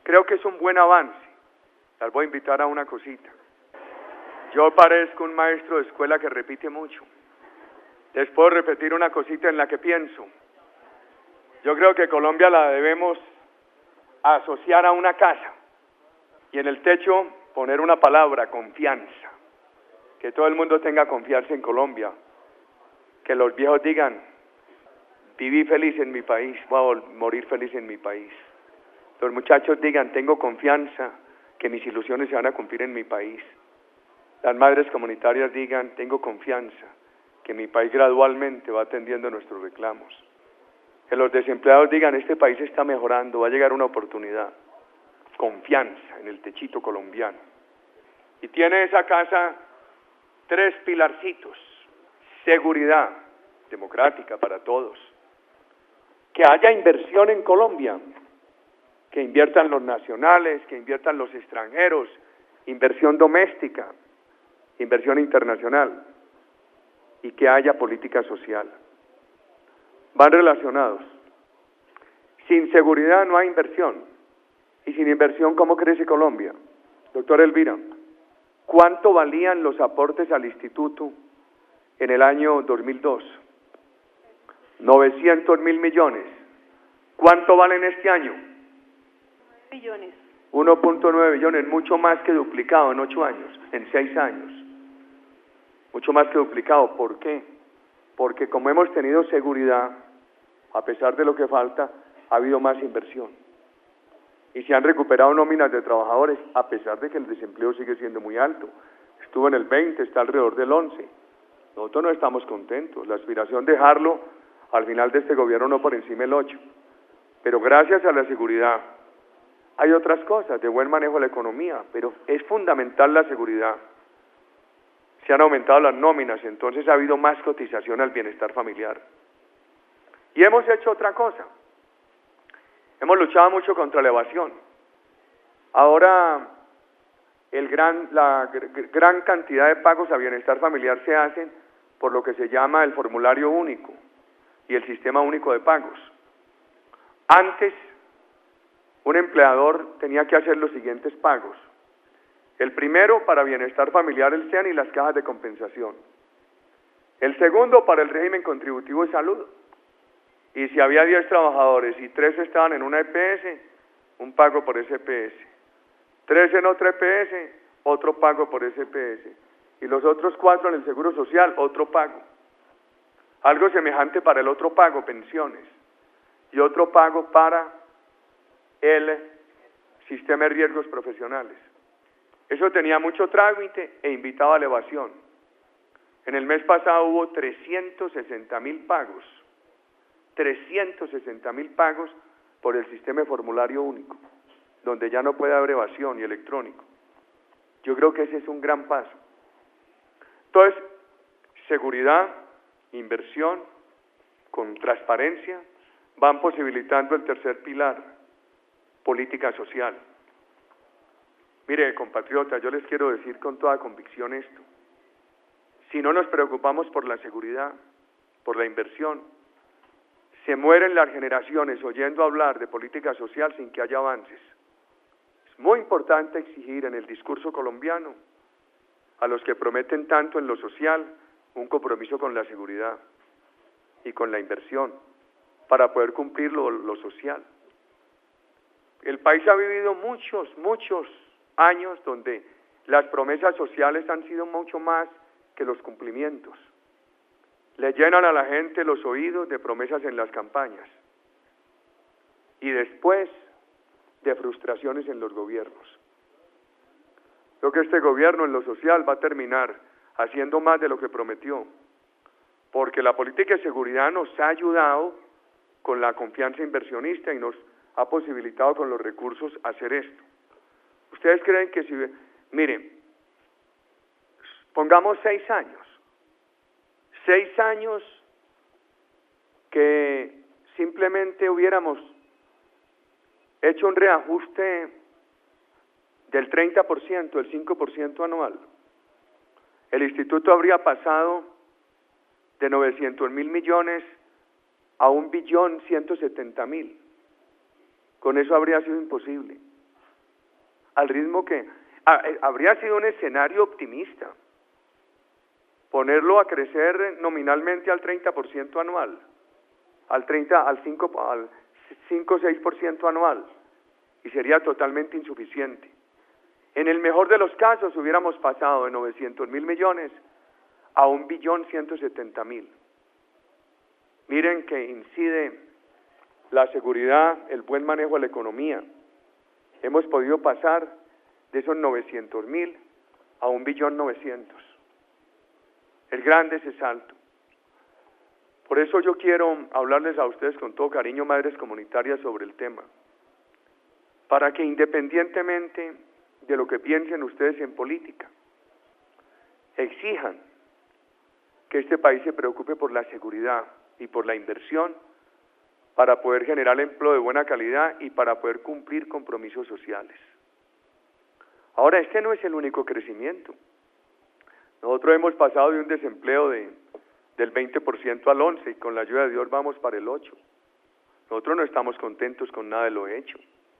Creo que es un buen avance. Las voy a invitar a una cosita. Yo parezco un maestro de escuela que repite mucho. Les puedo repetir una cosita en la que pienso. Yo creo que Colombia la debemos asociar a una casa y en el techo poner una palabra, confianza. Que todo el mundo tenga confianza en Colombia. Que los viejos digan, viví feliz en mi país, voy a morir feliz en mi país. Los muchachos digan, tengo confianza que mis ilusiones se van a cumplir en mi país. Las madres comunitarias digan, tengo confianza que mi país gradualmente va atendiendo nuestros reclamos. Que los desempleados digan, este país está mejorando, va a llegar una oportunidad. Confianza en el techito colombiano. Y tiene esa casa 3 pilarcitos. Seguridad democrática para todos. Que haya inversión en Colombia. Que inviertan los nacionales, que inviertan los extranjeros. Inversión doméstica, inversión internacional. Y que haya política social. Van relacionados. Sin seguridad no hay inversión. Y sin inversión, ¿cómo crece Colombia? Doctora Elvira, ¿cuánto valían los aportes al instituto en el año 2002? 900.000 millones. ¿Cuánto valen este año? Millones. 1.9 billones, mucho más que duplicado en 8 años, en 6 años. Mucho más que duplicado. ¿Por qué? Porque como hemos tenido seguridad, a pesar de lo que falta, ha habido más inversión. Y se han recuperado nóminas de trabajadores, a pesar de que el desempleo sigue siendo muy alto. Estuvo en el 20, está alrededor del 11. Nosotros no estamos contentos. La aspiración de dejarlo al final de este gobierno no por encima del 8. Pero gracias a la seguridad, hay otras cosas de buen manejo de la economía, pero es fundamental la seguridad. Se han aumentado las nóminas, entonces ha habido más cotización al bienestar familiar. Y hemos hecho otra cosa. Hemos luchado mucho contra la evasión. Ahora, la gran cantidad de pagos a bienestar familiar se hacen por lo que se llama el formulario único y el sistema único de pagos. Antes, un empleador tenía que hacer los siguientes pagos. El primero para bienestar familiar, el SEAN y las cajas de compensación. El segundo para el régimen contributivo de salud. Y si había 10 trabajadores y 3 estaban en una EPS, un pago por ese EPS. 3 en otra EPS, otro pago por ese EPS. Y los otros 4 en el Seguro Social, otro pago. Algo semejante para el otro pago, pensiones. Y otro pago para el sistema de riesgos profesionales. Eso tenía mucho trámite e invitaba a la evasión. En el mes pasado hubo 360.000 pagos. 360.000 pagos por el sistema de formulario único, donde ya no puede haber evasión y electrónico. Yo creo que ese es un gran paso. Entonces, seguridad, inversión, con transparencia, van posibilitando el tercer pilar, política social. Mire, compatriotas, yo les quiero decir con toda convicción esto. Si no nos preocupamos por la seguridad, por la inversión, se mueren las generaciones oyendo hablar de política social sin que haya avances. Es muy importante exigir en el discurso colombiano a los que prometen tanto en lo social un compromiso con la seguridad y con la inversión para poder cumplir lo social. El país ha vivido muchos años donde las promesas sociales han sido mucho más que los cumplimientos. Le llenan a la gente los oídos de promesas en las campañas y después de frustraciones en los gobiernos. Creo que este gobierno en lo social va a terminar haciendo más de lo que prometió, porque la política de seguridad nos ha ayudado con la confianza inversionista y nos ha posibilitado con los recursos hacer esto. ¿Ustedes creen que si, miren, pongamos 6 años, 6 años que simplemente hubiéramos hecho un reajuste del 30%, del 5% anual? El instituto habría pasado de 900.000 millones a 1.170.000. Con eso habría sido imposible. al ritmo que... habría sido un escenario optimista, ponerlo a crecer nominalmente al 30% anual, al 5 o 6% anual, y sería totalmente insuficiente. En el mejor de los casos hubiéramos pasado de 900.000 millones a 1.170.000. Miren que incide la seguridad, el buen manejo de la economía. Hemos podido pasar de esos 900.000 a 1.900.000. Es grande ese salto. Por eso yo quiero hablarles a ustedes con todo cariño, madres comunitarias, sobre el tema, para que independientemente de lo que piensen ustedes en política, exijan que este país se preocupe por la seguridad y por la inversión para poder generar empleo de buena calidad y para poder cumplir compromisos sociales. Ahora, este no es el único crecimiento. Nosotros hemos pasado de un desempleo del 20% al 11% y con la ayuda de Dios vamos para el 8%. Nosotros no estamos contentos con nada de lo hecho.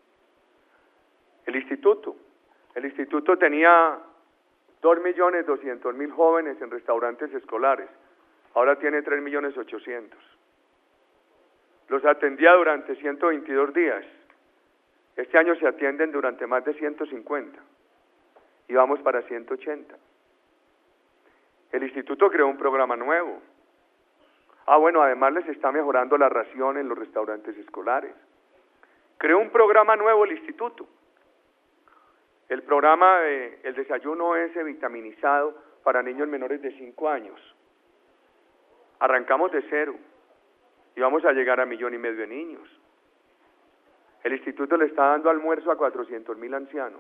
El instituto tenía 2.200.000 jóvenes en restaurantes escolares, ahora tiene 3.800.000. Los atendía durante 122 días, este año se atienden durante más de 150 y vamos para 180. El instituto creó un programa nuevo. Bueno, además les está mejorando la ración en los restaurantes escolares. Creó un programa nuevo el instituto. El programa de el desayuno ese vitaminizado para niños menores de 5 años. Arrancamos de cero y vamos a llegar a 1,5 millones de niños. El instituto le está dando almuerzo a 400.000 ancianos.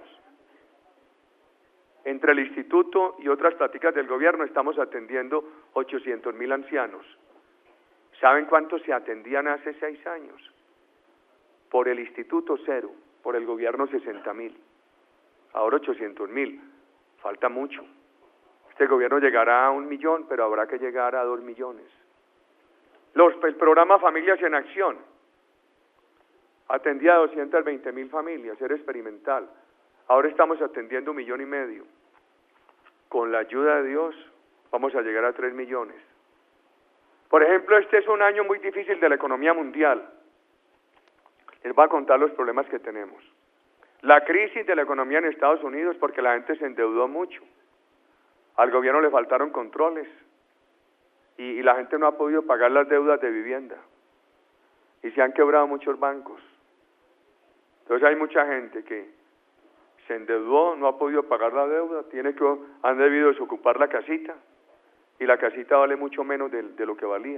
Entre el instituto y otras prácticas del gobierno estamos atendiendo 800.000 ancianos. ¿Saben cuántos se atendían hace 6 años? Por el instituto 0, por el gobierno 60.000. Ahora 800.000. Falta mucho. Este gobierno llegará a 1 millón, pero habrá que llegar a 2 millones. El programa Familias en Acción atendía a 220.000 familias, era experimental. Ahora estamos atendiendo 1,5 millones. Con la ayuda de Dios vamos a llegar a 3 millones. Por ejemplo, este es un año muy difícil de la economía mundial. Les voy a contar los problemas que tenemos. La crisis de la economía en Estados Unidos porque la gente se endeudó mucho. Al gobierno le faltaron controles y la gente no ha podido pagar las deudas de vivienda. Y se han quebrado muchos bancos. Entonces hay mucha gente que se endeudó, no ha podido pagar la deuda, han debido desocupar la casita y la casita vale mucho menos de lo que valía.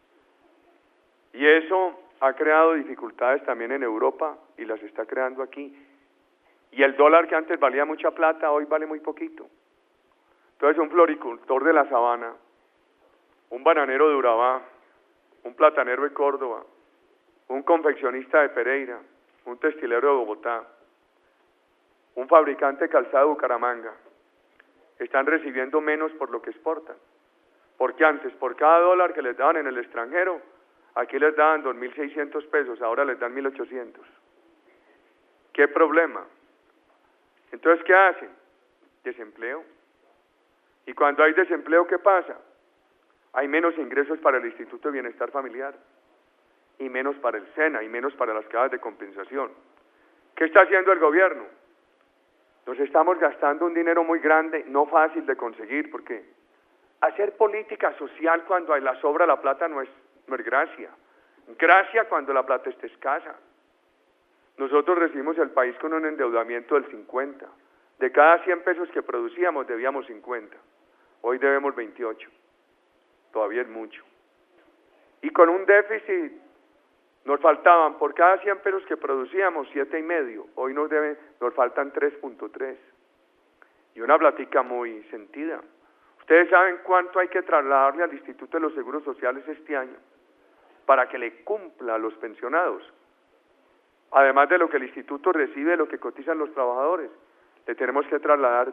Y eso ha creado dificultades también en Europa y las está creando aquí. Y el dólar que antes valía mucha plata, hoy vale muy poquito. Entonces un floricultor de la Sabana, un bananero de Urabá, un platanero de Córdoba, un confeccionista de Pereira, un textilero de Bogotá, un fabricante de calzado de Bucaramanga, están recibiendo menos por lo que exportan. Porque antes, por cada dólar que les daban en el extranjero, aquí les daban 2.600 pesos, ahora les dan 1.800. ¿Qué problema? Entonces, ¿qué hacen? Desempleo. Y cuando hay desempleo, ¿qué pasa? Hay menos ingresos para el Instituto de Bienestar Familiar, y menos para el SENA, y menos para las cajas de compensación. ¿Qué está haciendo el gobierno? Nos estamos gastando un dinero muy grande, no fácil de conseguir, porque hacer política social cuando la sobra la plata no es gracia. Gracia cuando la plata esté escasa. Nosotros recibimos el país con un endeudamiento del 50. De cada 100 pesos que producíamos debíamos 50. Hoy debemos 28. Todavía es mucho. Y con un déficit nos faltaban por cada 100 pesos que producíamos 7,5. Hoy nos faltan 3.3. Y una plática muy sentida. ¿Ustedes saben cuánto hay que trasladarle al Instituto de los Seguros Sociales este año para que le cumpla a los pensionados? Además de lo que el instituto recibe, de lo que cotizan los trabajadores, le tenemos que trasladar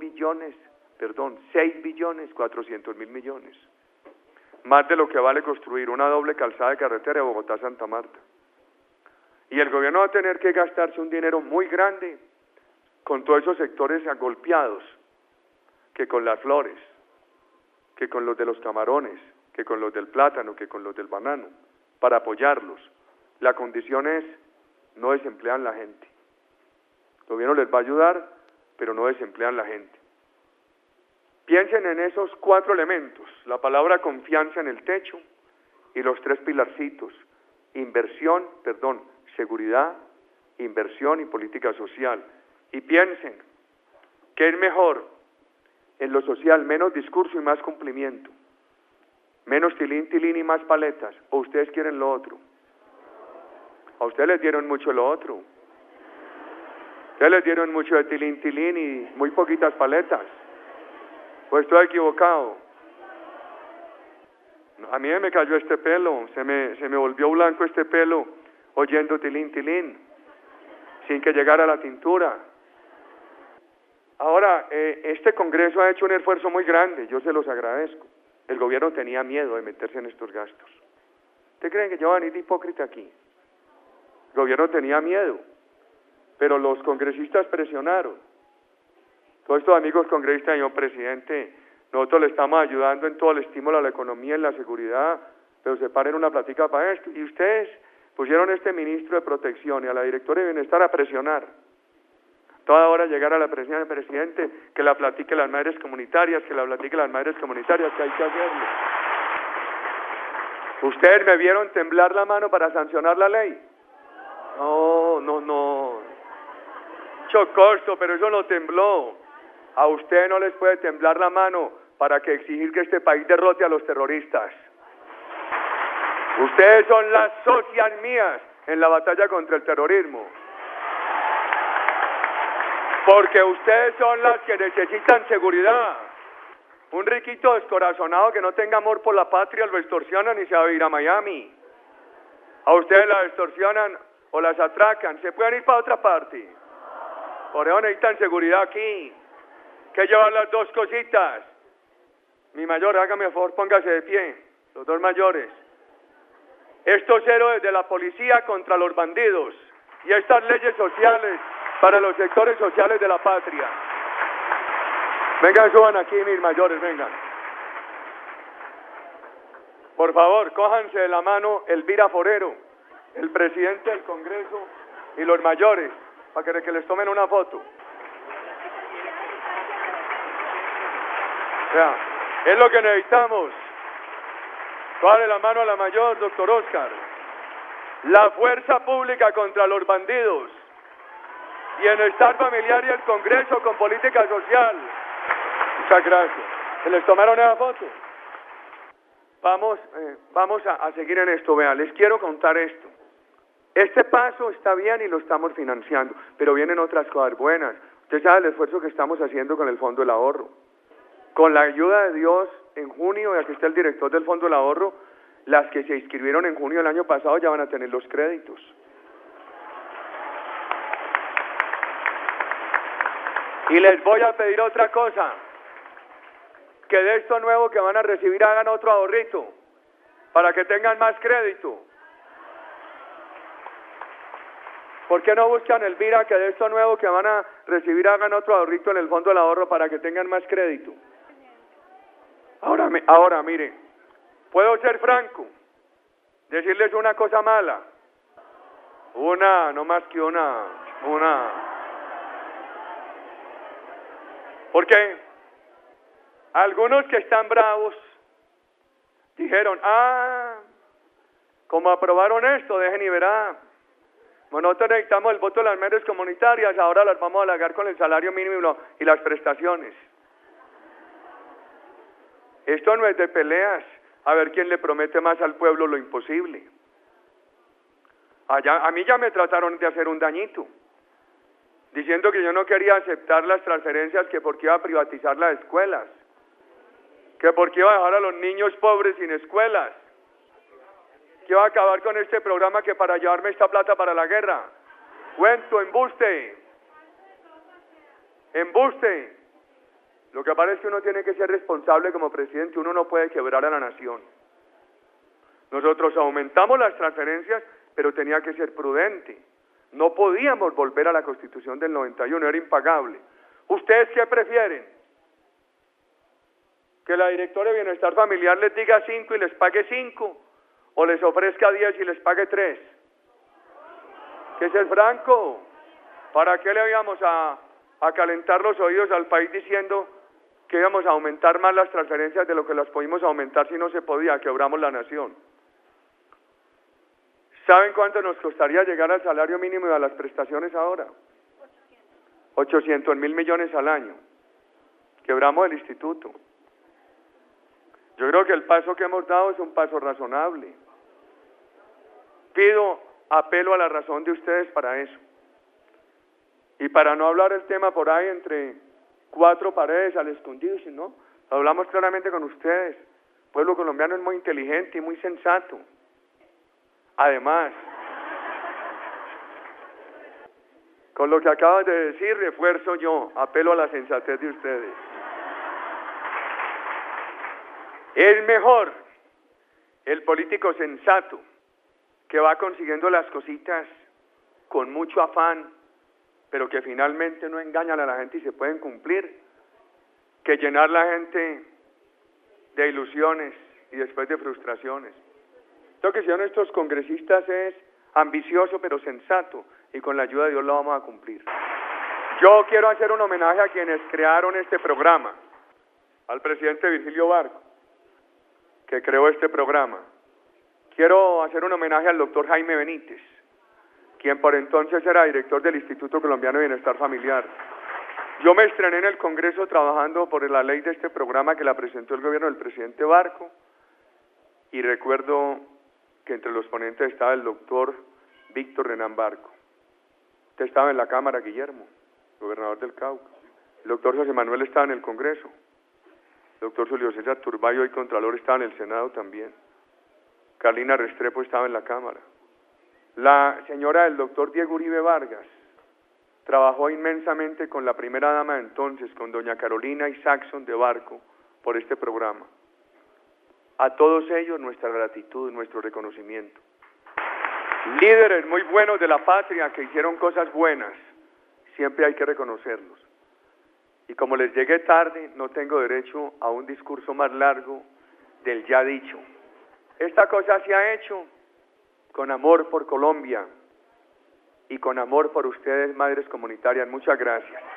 6.400.000 millones. Más de lo que vale construir una doble calzada de carretera de Bogotá a Santa Marta. Y el gobierno va a tener que gastarse un dinero muy grande con todos esos sectores agolpeados, que con las flores, que con los de los camarones, que con los del plátano, que con los del banano, para apoyarlos. La condición es, no desemplean la gente. El gobierno les va a ayudar, pero no desemplean la gente. Piensen en esos 4 elementos, la palabra confianza en el techo y los 3 pilarcitos, seguridad, inversión y política social. Y piensen, ¿qué es mejor? En lo social, menos discurso y más cumplimiento. Menos tilín, tilín y más paletas. ¿O ustedes quieren lo otro? A ustedes les dieron mucho lo otro. Ustedes les dieron mucho de tilín, tilín y muy poquitas paletas. Pues estoy equivocado. A mí me cayó este pelo, se me volvió blanco este pelo oyendo tilín, tilín, sin que llegara la tintura. Ahora, este Congreso ha hecho un esfuerzo muy grande, yo se los agradezco. El gobierno tenía miedo de meterse en estos gastos. ¿Ustedes creen que yo voy a venir de hipócrita aquí? El gobierno tenía miedo, pero los congresistas presionaron. Todos estos amigos congresistas, señor presidente, nosotros le estamos ayudando en todo el estímulo a la economía, en la seguridad, pero separen una plática para esto. Y ustedes pusieron a este ministro de Protección y a la directora de Bienestar a presionar. Toda hora llegar a la presidencia del presidente, que la platique las madres comunitarias, que hay que hacerlo. ¿Ustedes me vieron temblar la mano para sancionar la ley? No. Mucho costo, pero eso no tembló. A usted no les puede temblar la mano para que exigir que este país derrote a los terroristas. Ustedes son las socias mías en la batalla contra el terrorismo. Porque ustedes son las que necesitan seguridad. Un riquito descorazonado que no tenga amor por la patria lo extorsionan y se va a ir a Miami. A ustedes la extorsionan o las atracan. Se pueden ir para otra parte. Por eso necesitan seguridad aquí. Que llevar las 2 cositas. Mi mayor, hágame el favor, póngase de pie. Los 2 mayores. Estos héroes de la policía contra los bandidos. Y estas leyes sociales para los sectores sociales de la patria. Vengan, suban aquí, mis mayores, vengan. Por favor, cójanse de la mano Elvira Forero, el presidente del Congreso y los mayores, para que les tomen una foto. Ya, es lo que necesitamos. Cójale la mano a la mayor, doctor Oscar. La fuerza pública contra los bandidos. Bienestar familiar y el Congreso con política social. Muchas gracias. ¿Se les tomaron esa foto? Vamos a seguir en esto. Vean, les quiero contar esto. Este paso está bien y lo estamos financiando, pero vienen otras cosas buenas. Usted sabe el esfuerzo que estamos haciendo con el Fondo del Ahorro. Con la ayuda de Dios, en junio, y aquí está el director del Fondo del Ahorro, las que se inscribieron en junio del año pasado ya van a tener los créditos. Y les voy a pedir otra cosa, que de esto nuevo que van a recibir hagan otro ahorrito, para que tengan más crédito. ¿Por qué no buscan, Elvira, que de esto nuevo que van a recibir hagan otro ahorrito en el Fondo del Ahorro para que tengan más crédito? Ahora, mire, puedo ser franco, decirles una cosa mala, no más que una. Porque algunos que están bravos dijeron, como aprobaron esto, dejen y verá. Nosotros necesitamos el voto de las madres comunitarias, ahora las vamos a halagar con el salario mínimo y las prestaciones. Esto no es de peleas, a ver quién le promete más al pueblo lo imposible. A mí ya me trataron de hacer un dañito, diciendo que yo no quería aceptar las transferencias, que porque iba a privatizar las escuelas, que porque iba a dejar a los niños pobres sin escuelas, que iba a acabar con este programa que para llevarme esta plata para la guerra. Cuento, embuste. Lo que pasa es que uno tiene que ser responsable como presidente, uno no puede quebrar a la nación. Nosotros aumentamos las transferencias, pero tenía que ser prudente. No podíamos volver a la Constitución del 91, era impagable. ¿Ustedes qué prefieren? ¿Que la directora de Bienestar Familiar les diga 5 y les pague 5? ¿O les ofrezca 10 y les pague 3? Que es el franco. ¿Para qué le íbamos a calentar los oídos al país diciendo que íbamos a aumentar más las transferencias de lo que las pudimos aumentar si no se podía? Quebramos la nación. ¿Saben cuánto nos costaría llegar al salario mínimo y a las prestaciones ahora? 800.000 millones al año. Quebramos el instituto. Yo creo que el paso que hemos dado es un paso razonable. Apelo a la razón de ustedes para eso. Y para no hablar el tema por ahí entre 4 paredes al escondido, ¿no? Hablamos claramente con ustedes. El pueblo colombiano es muy inteligente y muy sensato. Además, con lo que acabas de decir, refuerzo yo, apelo a la sensatez de ustedes. Es mejor el político sensato que va consiguiendo las cositas con mucho afán, pero que finalmente no engañan a la gente y se pueden cumplir, que llenar la gente de ilusiones y después de frustraciones. Lo que hicieron estos congresistas es ambicioso pero sensato, y con la ayuda de Dios lo vamos a cumplir. Yo quiero hacer un homenaje a quienes crearon este programa, al presidente Virgilio Barco, que creó este programa. Quiero hacer un homenaje al doctor Jaime Benítez, quien por entonces era director del Instituto Colombiano de Bienestar Familiar. Yo me estrené en el Congreso trabajando por la ley de este programa que la presentó el gobierno del presidente Barco, y recuerdo que entre los ponentes estaba el doctor Víctor Renán Barco. Usted estaba en la Cámara, Guillermo, gobernador del Cauca. El doctor José Manuel estaba en el Congreso. El doctor Julio César Turbay, hoy Contralor, estaba en el Senado también. Carlina Restrepo estaba en la Cámara. La señora del doctor Diego Uribe Vargas trabajó inmensamente con la primera dama de entonces, con doña Carolina y Saxon de Barco, por este programa. A todos ellos nuestra gratitud, nuestro reconocimiento. Líderes muy buenos de la patria que hicieron cosas buenas, siempre hay que reconocerlos. Y como les llegué tarde, no tengo derecho a un discurso más largo del ya dicho. Esta cosa se ha hecho con amor por Colombia y con amor por ustedes, madres comunitarias. Muchas gracias.